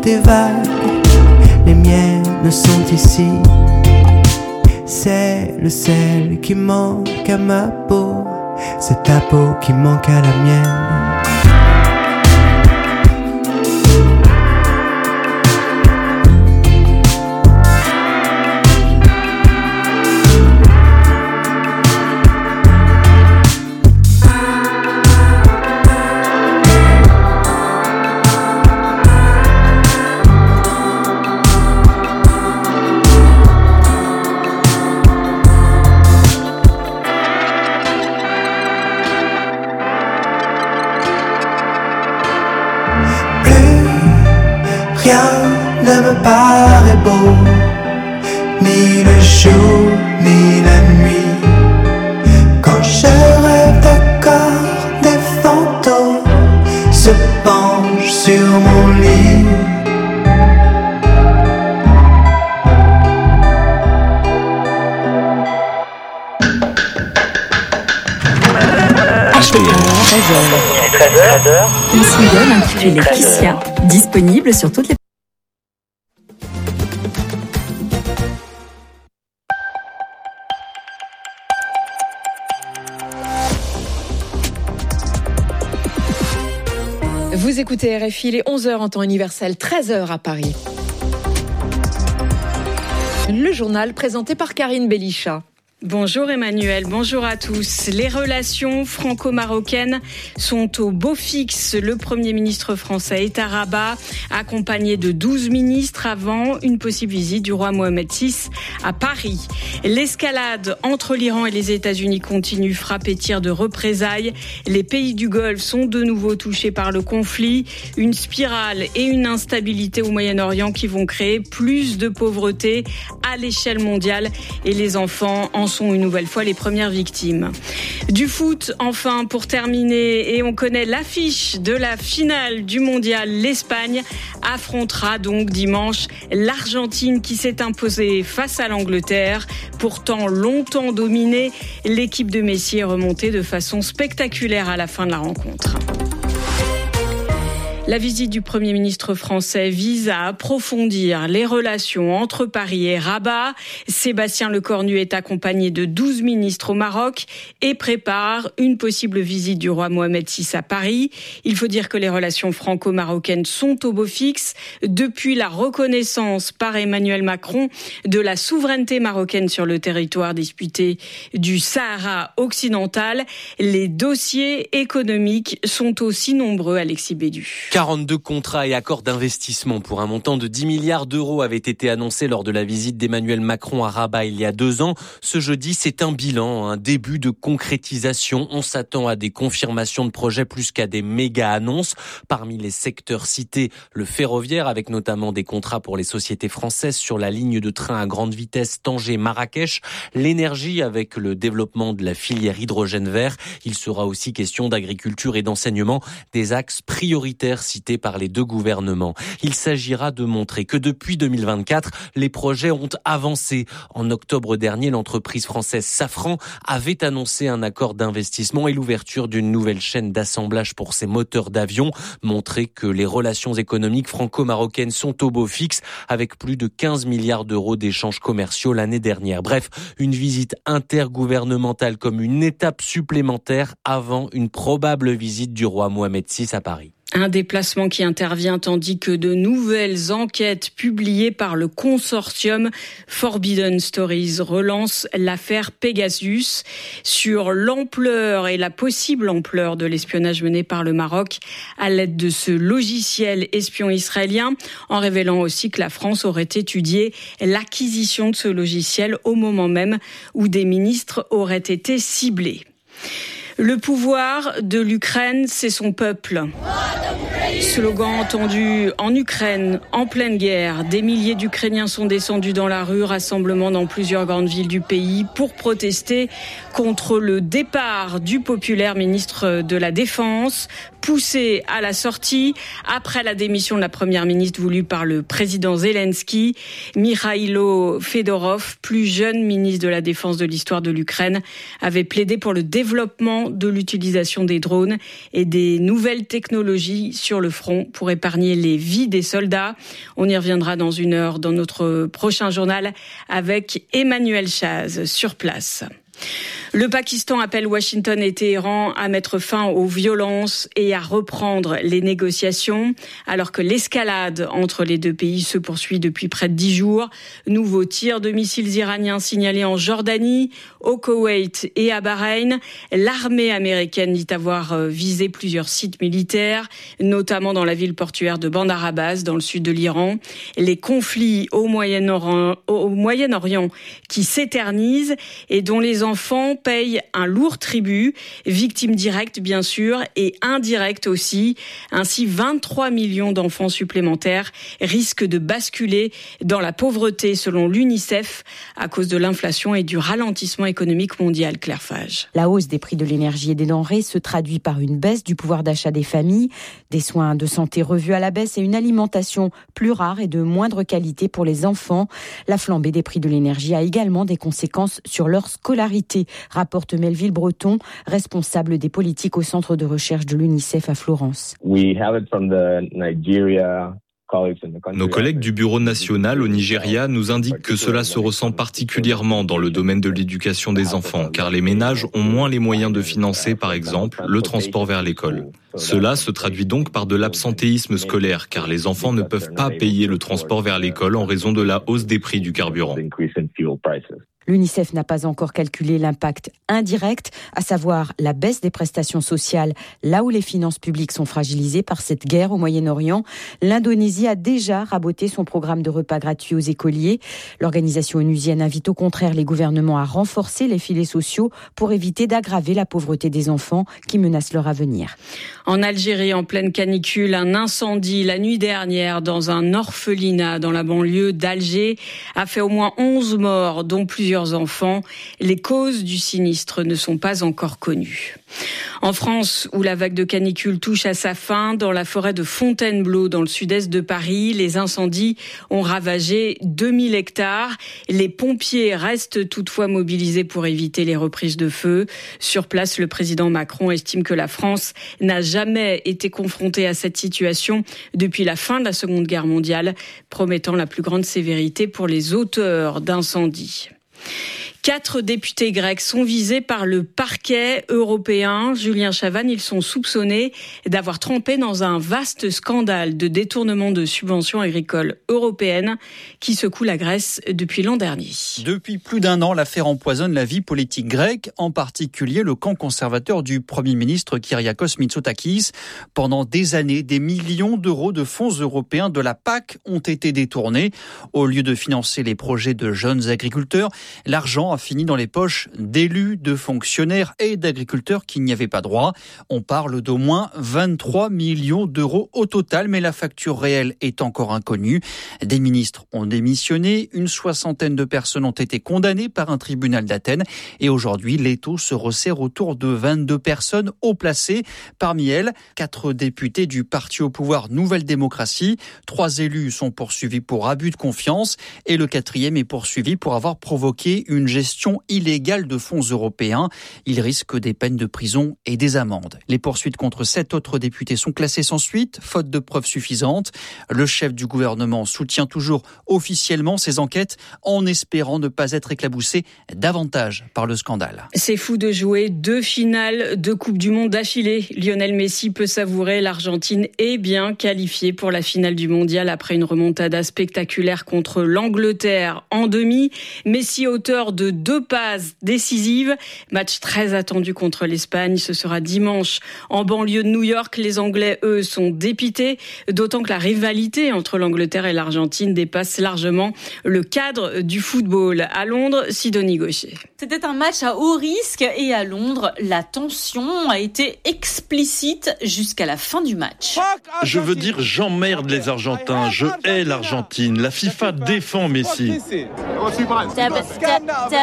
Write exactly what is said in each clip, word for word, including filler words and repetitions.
des vagues, les miennes sont ici. C'est le sel qui manque à ma peau, c'est ta peau qui manque à la mienne. Rien ne me paraît beau, ni le jour, ni la nuit. Quand je rêve d'accord, des fantômes se penchent sur mon lit. H P R, treize heures. Un single intitulé Kissia, disponible sur toutes les Vous écoutez R F I, il est onze heures en temps universel, treize heures à Paris. Le journal présenté par Karine Belichat. Bonjour Emmanuel, bonjour à tous. Les relations franco-marocaines sont au beau fixe. Le Premier ministre français est à Rabat, accompagné de douze ministres avant une possible visite du roi Mohamed six à Paris. L'escalade entre l'Iran et les États-Unis continue, frappe et tir de représailles. Les pays du Golfe sont de nouveau touchés par le conflit. Une spirale et une instabilité au Moyen-Orient qui vont créer plus de pauvreté à l'échelle mondiale et les enfants en sont une nouvelle fois les premières victimes. Du foot, enfin, pour terminer, et on connaît l'affiche de la finale du mondial. L'Espagne affrontera donc dimanche l'Argentine qui s'est imposée face à l'Angleterre. Pourtant longtemps dominée, l'équipe de Messi est remontée de façon spectaculaire à la fin de la rencontre. La visite du Premier ministre français vise à approfondir les relations entre Paris et Rabat. Sébastien Lecornu est accompagné de douze ministres au Maroc et prépare une possible visite du roi Mohamed six à Paris. Il faut dire que les relations franco-marocaines sont au beau fixe depuis la reconnaissance par Emmanuel Macron de la souveraineté marocaine sur le territoire disputé du Sahara occidental. Les dossiers économiques sont aussi nombreux, Alexis Bédu. quarante-deux contrats et accords d'investissement pour un montant de dix milliards d'euros avaient été annoncés lors de la visite d'Emmanuel Macron à Rabat il y a deux ans. Ce jeudi, c'est un bilan, un début de concrétisation. On s'attend à des confirmations de projets plus qu'à des méga-annonces. Parmi les secteurs cités, le ferroviaire, avec notamment des contrats pour les sociétés françaises sur la ligne de train à grande vitesse Tanger-Marrakech. L'énergie, avec le développement de la filière hydrogène vert. Il sera aussi question d'agriculture et d'enseignement, des axes prioritaires cités par les deux gouvernements. Il s'agira de montrer que depuis deux mille vingt-quatre, les projets ont avancé. En octobre dernier, l'entreprise française Safran avait annoncé un accord d'investissement et l'ouverture d'une nouvelle chaîne d'assemblage pour ses moteurs d'avion. Montrer que les relations économiques franco-marocaines sont au beau fixe avec plus de quinze milliards d'euros d'échanges commerciaux l'année dernière. Bref, une visite intergouvernementale comme une étape supplémentaire avant une probable visite du roi Mohamed six à Paris. Un déplacement qui intervient tandis que de nouvelles enquêtes publiées par le consortium Forbidden Stories relancent l'affaire Pegasus sur l'ampleur et la possible ampleur de l'espionnage mené par le Maroc à l'aide de ce logiciel espion israélien, en révélant aussi que la France aurait étudié l'acquisition de ce logiciel au moment même où des ministres auraient été ciblés. Le pouvoir de l'Ukraine, c'est son peuple. Slogan entendu en Ukraine, en pleine guerre. Des milliers d'Ukrainiens sont descendus dans la rue, rassemblement dans plusieurs grandes villes du pays pour protester contre le départ du populaire ministre de la Défense, poussé à la sortie après la démission de la première ministre voulue par le président Zelensky. Mikhailo Fedorov, plus jeune ministre de la Défense de l'histoire de l'Ukraine, avait plaidé pour le développement de l'utilisation des drones et des nouvelles technologies sur le front pour épargner les vies des soldats. On y reviendra dans une heure dans notre prochain journal avec Emmanuel Chaz sur place. Le Pakistan appelle Washington et Téhéran à mettre fin aux violences et à reprendre les négociations, alors que l'escalade entre les deux pays se poursuit depuis près de dix jours. Nouveaux tirs de missiles iraniens signalés en Jordanie, au Koweït et à Bahreïn. L'armée américaine dit avoir visé plusieurs sites militaires, notamment dans la ville portuaire de Bandar Abbas, dans le sud de l'Iran. Les conflits au Moyen-Orient, au Moyen-Orient qui s'éternisent et dont les enfants payent un lourd tribut, victimes directes bien sûr et indirectes aussi. Ainsi, vingt-trois millions d'enfants supplémentaires risquent de basculer dans la pauvreté selon l'UNICEF à cause de l'inflation et du ralentissement économique mondial. Claire Fage. La hausse des prix de l'énergie et des denrées se traduit par une baisse du pouvoir d'achat des familles, des soins de santé revus à la baisse et une alimentation plus rare et de moindre qualité pour les enfants. La flambée des prix de l'énergie a également des conséquences sur leur scolarité, rapporte Melville Breton, responsable des politiques au centre de recherche de l'UNICEF à Florence. We have it from the Nigeria. Nos collègues du Bureau national au Nigeria nous indiquent que cela se ressent particulièrement dans le domaine de l'éducation des enfants, car les ménages ont moins les moyens de financer, par exemple, le transport vers l'école. Cela se traduit donc par de l'absentéisme scolaire, car les enfants ne peuvent pas payer le transport vers l'école en raison de la hausse des prix du carburant. L'UNICEF n'a pas encore calculé l'impact indirect, à savoir la baisse des prestations sociales, là où les finances publiques sont fragilisées par cette guerre au Moyen-Orient. L'Indonésie a déjà raboté son programme de repas gratuits aux écoliers. L'organisation onusienne invite au contraire les gouvernements à renforcer les filets sociaux pour éviter d'aggraver la pauvreté des enfants qui menacent leur avenir. En Algérie, en pleine canicule, un incendie la nuit dernière dans un orphelinat dans la banlieue d'Alger a fait au moins onze morts, dont plusieurs enfants. Les causes du sinistre ne sont pas encore connues. En France, où la vague de canicule touche à sa fin, dans la forêt de Fontainebleau, dans le sud-est de Paris, les incendies ont ravagé deux mille hectares. Les pompiers restent toutefois mobilisés pour éviter les reprises de feu. Sur place, le président Macron estime que la France n'a jamais été confrontée à cette situation depuis la fin de la Seconde Guerre mondiale, promettant la plus grande sévérité pour les auteurs d'incendies. Quatre députés grecs sont visés par le parquet européen. Julien Chavannes, ils sont soupçonnés d'avoir trempé dans un vaste scandale de détournement de subventions agricoles européennes qui secoue la Grèce depuis l'an dernier. Depuis plus d'un an, l'affaire empoisonne la vie politique grecque, en particulier le camp conservateur du Premier ministre Kyriakos Mitsotakis. Pendant des années, des millions d'euros de fonds européens de la P A C ont été détournés. Au lieu de financer les projets de jeunes agriculteurs, l'argent a fini dans les poches d'élus, de fonctionnaires et d'agriculteurs qui n'y avaient pas droit. On parle d'au moins vingt-trois millions d'euros au total, mais la facture réelle est encore inconnue. Des ministres ont démissionné, une soixantaine de personnes ont été condamnées par un tribunal d'Athènes et aujourd'hui, l'étau se resserre autour de vingt-deux personnes haut placées. Parmi elles, quatre députés du parti au pouvoir Nouvelle Démocratie. Trois élus sont poursuivis pour abus de confiance et le quatrième est poursuivi pour avoir provoqué une gestion illégale de fonds européens. Il risque des peines de prison et des amendes. Les poursuites contre sept autres députés sont classées sans suite, faute de preuves suffisantes. Le chef du gouvernement soutient toujours officiellement ces enquêtes en espérant ne pas être éclaboussé davantage par le scandale. C'est fou de jouer deux finales de Coupe du Monde d'affilée. Lionel Messi peut savourer. L'Argentine est bien qualifiée pour la finale du mondial après une remontada spectaculaire contre l'Angleterre en demi. Messi, auteur de deux passes décisives. Match très attendu contre l'Espagne. Ce sera dimanche en banlieue de New York. Les Anglais, eux, sont dépités, d'autant que la rivalité entre l'Angleterre et l'Argentine dépasse largement le cadre du football. À Londres, Sidonie Gaucher. C'était un match à haut risque et à Londres, la tension a été explicite jusqu'à la fin du match. Je veux dire, j'emmerde les Argentins, je hais l'Argentine. La FIFA défend Messi. Tab, tab, tab.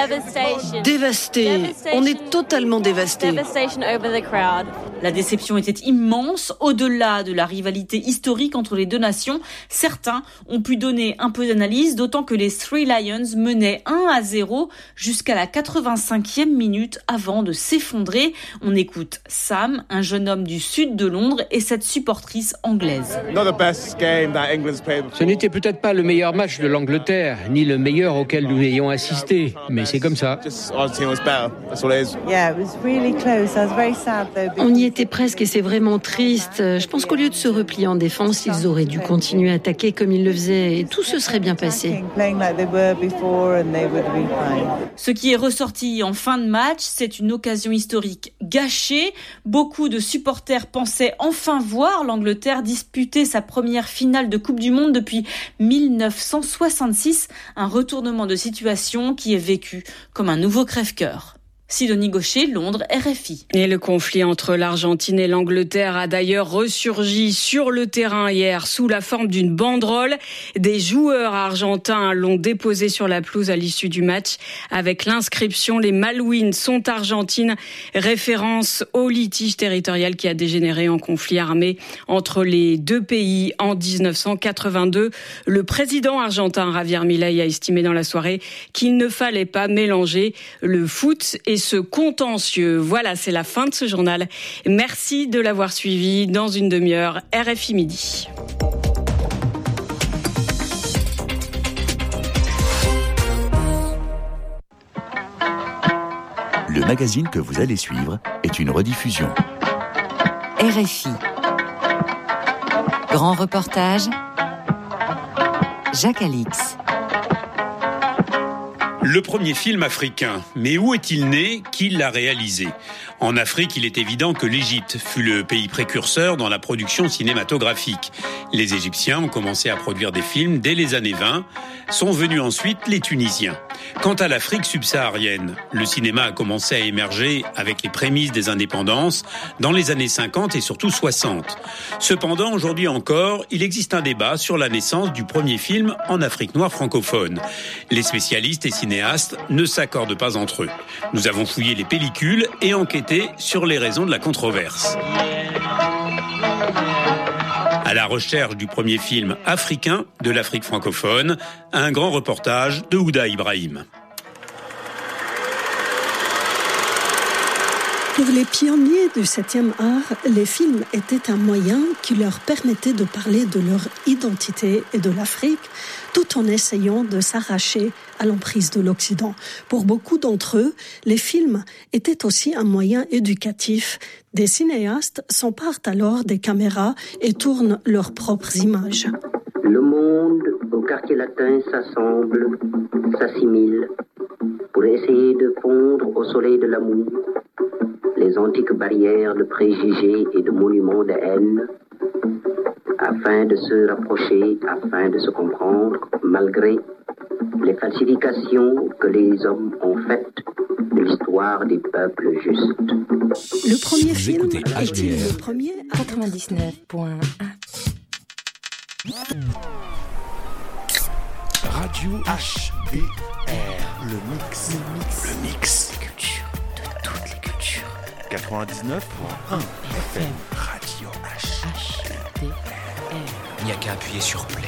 Dévasté. On est totalement dévasté. La déception était immense. Au-delà de la rivalité historique entre les deux nations, certains ont pu donner un peu d'analyse, d'autant que les Three Lions menaient un à zéro jusqu'à la quatre-vingt-cinquième minute avant de s'effondrer. On écoute Sam, un jeune homme du sud de Londres, et cette supportrice anglaise. Ce n'était peut-être pas le meilleur match de l'Angleterre, ni le meilleur auquel nous ayons assisté, mais c'est comme ça. On y était presque et c'est vraiment triste. Je pense qu'au lieu de se replier en défense, ils auraient dû continuer à attaquer comme ils le faisaient et tout se serait bien passé. Ce qui est ressorti en fin de match, c'est une occasion historique gâchée. Beaucoup de supporters pensaient enfin voir l'Angleterre disputer sa première finale de Coupe du Monde depuis mille neuf cent soixante-six, un retournement de situation qui est vécu comme un nouveau crève-cœur. Sidonie Gaucher, Londres, R F I. Et le conflit entre l'Argentine et l'Angleterre a d'ailleurs ressurgi sur le terrain hier sous la forme d'une banderole. Des joueurs argentins l'ont déposée sur la pelouse à l'issue du match avec l'inscription « Les Malouines sont argentines », référence au litige territorial qui a dégénéré en conflit armé entre les deux pays en dix-neuf cent quatre-vingt-deux. Le président argentin Javier Milei a estimé dans la soirée qu'il ne fallait pas mélanger le foot et ce contentieux. Voilà, c'est la fin de ce journal. Merci de l'avoir suivi. Dans une demi-heure, R F I Midi. Le magazine que vous allez suivre est une rediffusion. R F I. Grand reportage. Jacques Alix. Le premier film africain. Mais où est-il né? Qui l'a réalisé? En Afrique, il est évident que l'Égypte fut le pays précurseur dans la production cinématographique. Les Égyptiens ont commencé à produire des films dès les années vingt. Sont venus ensuite les Tunisiens. Quant à l'Afrique subsaharienne, le cinéma a commencé à émerger avec les prémices des indépendances dans les années cinquante et surtout soixante. Cependant, aujourd'hui encore, il existe un débat sur la naissance du premier film en Afrique noire francophone. Les spécialistes et cinéastes ne s'accordent pas entre eux. Nous avons fouillé les pellicules et enquêté sur les raisons de la controverse. À la recherche du premier film africain de l'Afrique francophone, un grand reportage de Ouda Ibrahim. Pour les pionniers du septième art, les films étaient un moyen qui leur permettait de parler de leur identité et de l'Afrique, tout en essayant de s'arracher à l'emprise de l'Occident. Pour beaucoup d'entre eux, les films étaient aussi un moyen éducatif. Des cinéastes s'emparent alors des caméras et tournent leurs propres images. Le monde au quartier latin s'assemble, s'assimile, pour essayer de fondre au soleil de l'amour les antiques barrières de préjugés et de monuments de haine, afin de se rapprocher, afin de se comprendre, malgré les falsifications que les hommes ont faites de l'histoire des peuples justes. Le premier Vous film écoutez est-il le premier à quatre-vingt-dix-neuf point un. Radio H B R, le mix. Le mix. Le mix. Culture de toutes les cultures. quatre-vingt-dix-neuf point un F M. Radio H. H D R. Il n'y a qu'à appuyer sur play.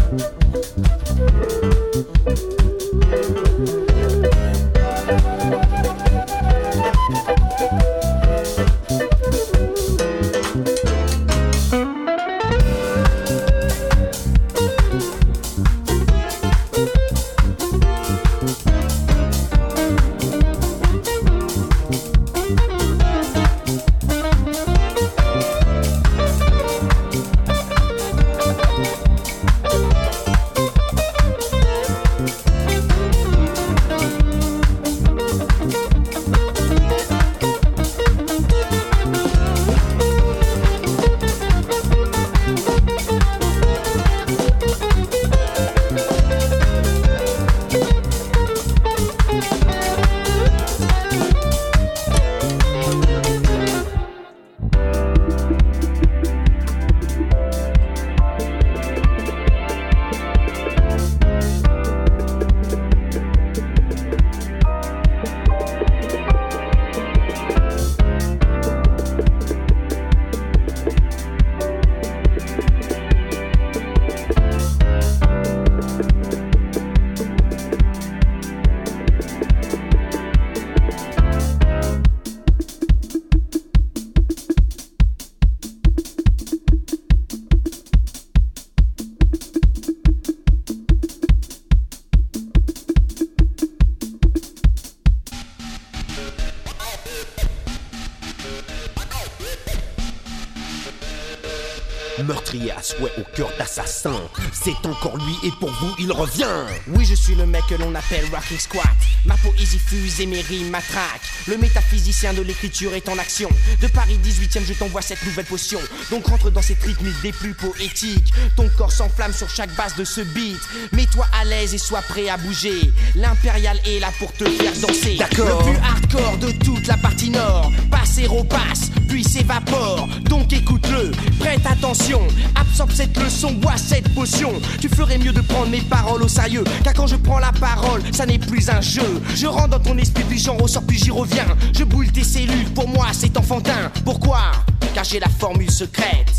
Meurtrier à souhait au cœur d'assassin, c'est encore lui et pour vous il revient. Oui, je suis le mec que l'on appelle Rocking Squat. Ma poésie fuse et mes rimes m'attraquent. Le métaphysicien de l'écriture est en action. De Paris dix-huitième, je t'envoie cette nouvelle potion. Donc rentre dans cette rythmique des plus poétiques. Ton corps s'enflamme sur chaque base de ce beat. Mets-toi à l'aise et sois prêt à bouger. L'impérial est là pour te faire danser. D'accord. Le plus hardcore de toute la partie nord. Passe et repasse, puis s'évapore. Donc écoute-le, prête attention. Absorbe cette leçon, bois cette potion. Tu ferais mieux de prendre mes paroles au sérieux. Car quand je prends la parole, ça n'est plus un jeu. Je rentre dans ton esprit, puis j'en ressors, puis j'y reviens. Je boule tes cellules, pour moi c'est enfantin. Pourquoi? Car j'ai la formule secrète.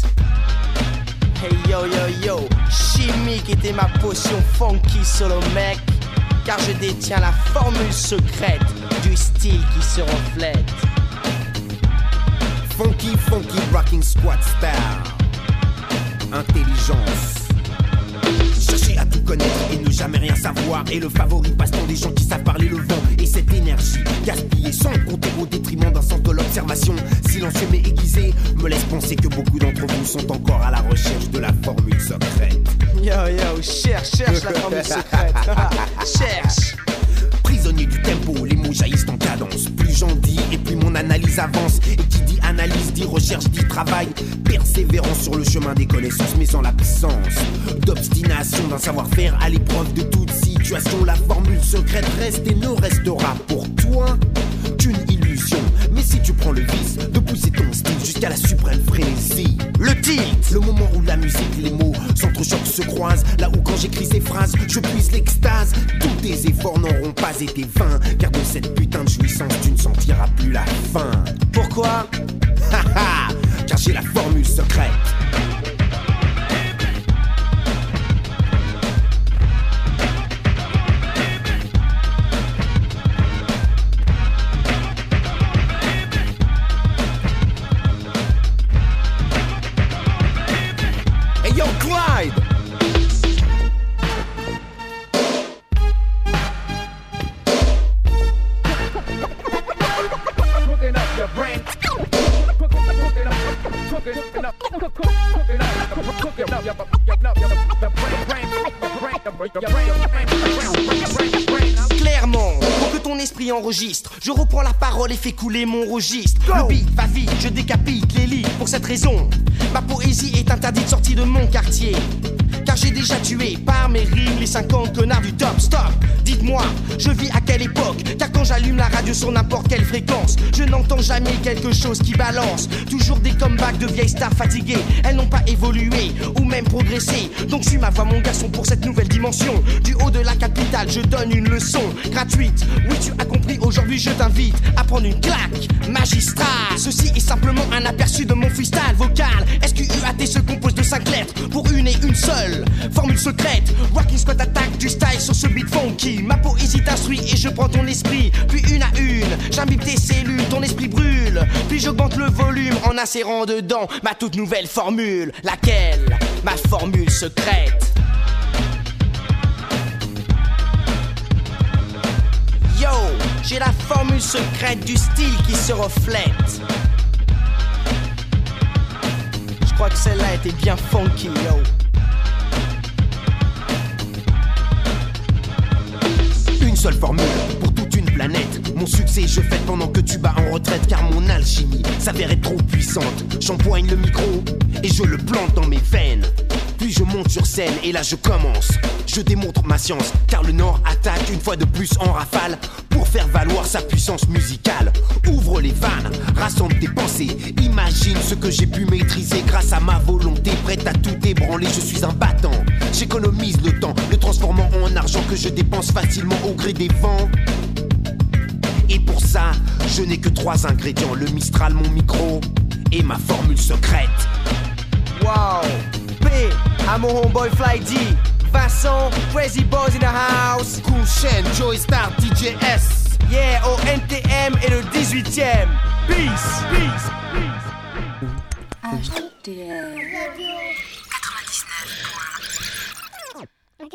Hey yo yo yo, chimique était ma potion funky solo mec. Car je détiens la formule secrète du style qui se reflète. Funky, funky, rocking squat style. Intelligence. Chercher à tout connaître et ne jamais rien savoir. Et le favori passe-temps des gens qui savent parler le vent. Et cette énergie gaspillée sans compter au détriment d'un sens de l'observation silencieux mais aiguisé me laisse penser que beaucoup d'entre vous sont encore à la recherche de la formule secrète. Yo yo, cherche, cherche la formule secrète. Cherche. Prisonnier du tempo, les mots jaillissent en cadence. Plus j'en dis et plus mon analyse avance. Et qui dit analyse dit recherche dit travail. Persévérant sur le chemin des connaissances, mais en l'absence d'obstination d'un savoir-faire à l'épreuve de toute situation. La formule secrète reste et ne restera pour toi qu'une illusion. Mais si tu prends le vice de pousser ton style jusqu'à la suprême frénésie, le titre, le moment où la musique, les mots s'entrechoquent, se croisent. Là où quand j'écris ces phrases, je puise l'extase. Tous tes efforts n'auront pas été vains, car de cette putain de jouissance tu ne sentiras plus la fin. Pourquoi? Haha, car j'ai la formule secrète. Hey yo, Clyde! Clairement, pour que ton esprit enregistre, je reprends la parole et fais couler mon registre. Go. Le beat va vite, je décapite les lits. Pour cette raison, ma poésie est interdite sortie de mon quartier. Car j'ai déjà tué par mes rimes les cinquante connards du top. Stop, dites-moi, je vis à quelle époque? Car quand j'allume la radio sur n'importe quelle fréquence, je n'entends jamais quelque chose qui balance. Toujours des comebacks de vieilles stars fatiguées. Elles n'ont pas évolué ou même progressé. Donc suis ma voix mon garçon pour cette nouvelle dimension. Du haut de la capitale je donne une leçon gratuite. Oui tu as compris, aujourd'hui je t'invite à prendre une claque magistrale. Ceci est simplement un aperçu de mon freestyle vocal. S Q U A T se compose de cinq lettres pour une et une seule Formule secrète, Rocking Squad attaque du style sur ce beat funky. Ma poésie t'instruit et je prends ton esprit. Puis une à une, j'imbibe tes cellules, ton esprit brûle. Puis j'augmente le volume en insérant dedans ma toute nouvelle formule. Laquelle? Ma formule secrète. Yo, j'ai la formule secrète du style qui se reflète. Je crois que celle-là était bien funky, yo. Une seule formule pour toute une planète. Mon succès je fête pendant que tu bats en retraite. Car mon alchimie s'avère être trop puissante. J'empoigne le micro et je le plante dans mes veines. Puis je monte sur scène et là je commence. Je démontre ma science, car le Nord attaque une fois de plus en rafale pour faire valoir sa puissance musicale. Ouvre les vannes, rassemble tes pensées. Imagine ce que j'ai pu maîtriser grâce à ma volonté. Prête à tout ébranler, je suis un battant. J'économise le temps, le transformant en argent que je dépense facilement au gré des vents. Et pour ça, je n'ai que trois ingrédients: le Mistral, mon micro et ma formule secrète. Wow, P à mon homeboy Fly D, Vincent, Crazy Boys in the house, Cool Shen, Joey Star, D J S, yeah, au N T M et le dix-huitième. Peace, peace, peace. H T M quatre-vingt-dix-neuf. Ok.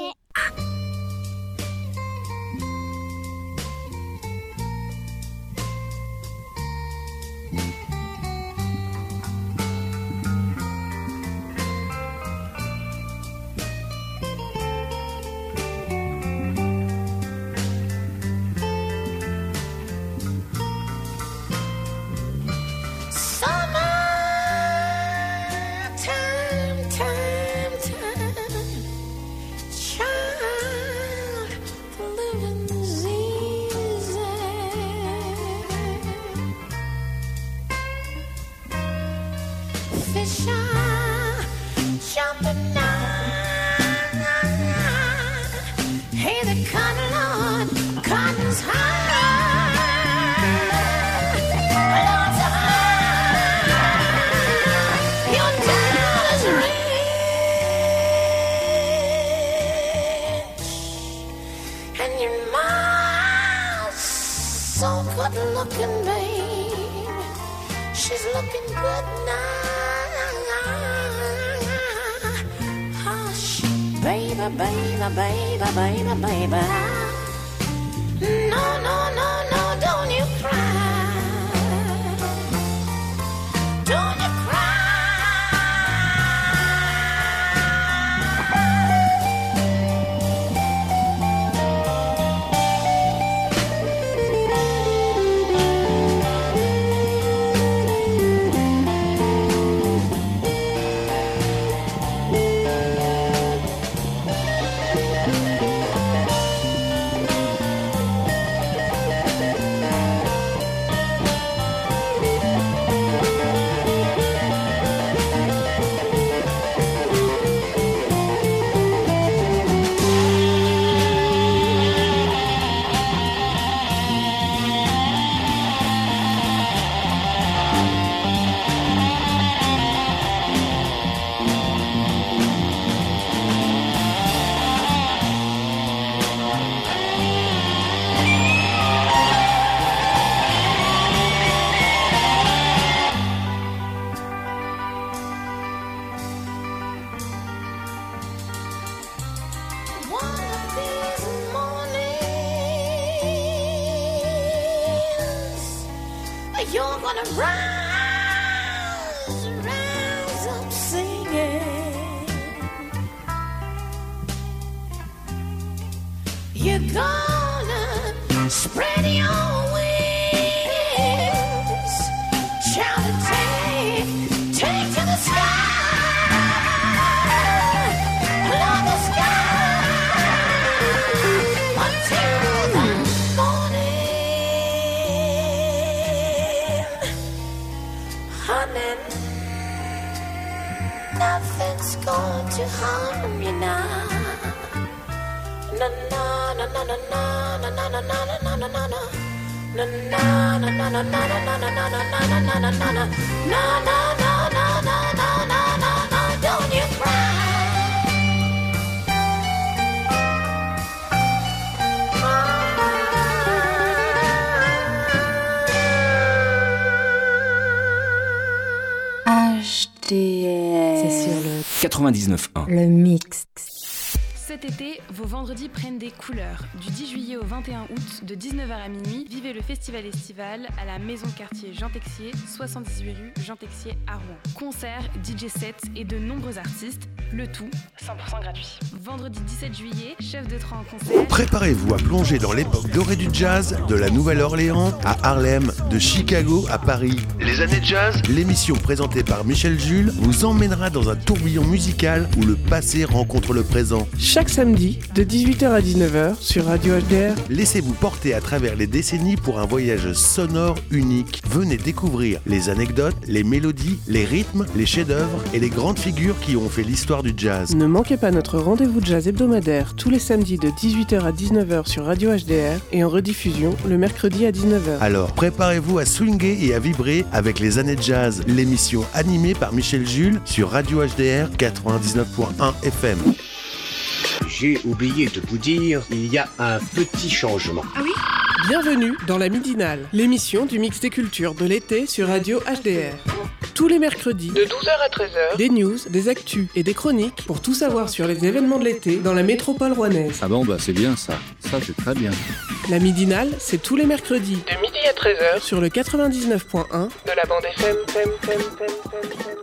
D. C'est sur le quatre-vingt-dix-neuf un. Le mix. Cet été, vos vendredis prennent des couleurs. Du dix juillet au vingt et un août, de dix-neuf heures à minuit, vivez le festival estival à la maison quartier Jean Texier, soixante-dix-huit rue Jean Texier à Rouen. Concerts, D J sets et de nombreux artistes, le tout cent pour cent gratuit. Vendredi dix-sept juillet, chef de train en concert. Préparez-vous à plonger dans l'époque dorée du jazz, de la Nouvelle-Orléans à Harlem, de Chicago à Paris. Les années jazz, l'émission présentée par Michel Jules vous emmènera dans un tourbillon musical où le passé rencontre le présent. Chaque samedi, de dix-huit heures à dix-neuf heures, sur Radio H D R. Laissez-vous porter à travers les décennies pour un voyage sonore unique. Venez découvrir les anecdotes, les mélodies, les rythmes, les chefs-d'œuvre et les grandes figures qui ont fait l'histoire du jazz. Ne manquez pas notre rendez-vous de jazz hebdomadaire tous les samedis de dix-huit heures à dix-neuf heures sur Radio H D R et en rediffusion le mercredi à dix-neuf heures. Alors préparez-vous à swinguer et à vibrer avec les années jazz, l'émission animée par Michel Jules sur Radio H D R quatre-vingt-dix-neuf point un F M. J'ai oublié de vous dire, il y a un petit changement. Ah oui ? Bienvenue dans la Midinale, l'émission du mix des cultures de l'été sur Radio H D R. Tous les mercredis, de douze heures à treize heures, des news, des actus et des chroniques pour tout savoir sur les événements de l'été dans la métropole rouennaise. Ah bon, bah c'est bien ça. Ça, c'est très bien. La Midinale, c'est tous les mercredis, de midi à treize heures, sur le quatre-vingt-dix-neuf point un de la bande F M. F M, F M, F M, F M.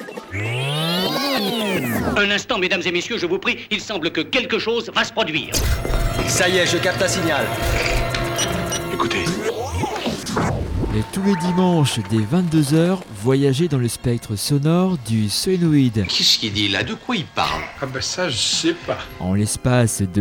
Un instant, mesdames et messieurs, je vous prie, il semble que quelque chose va se produire. Ça y est, je capte un signal. Écoutez. Et tous les dimanches, dès vingt-deux heures, voyagez dans le spectre sonore du solénoïde. Qu'est-ce qu'il dit là? De quoi il parle? Ah bah ça, je sais pas. En l'espace de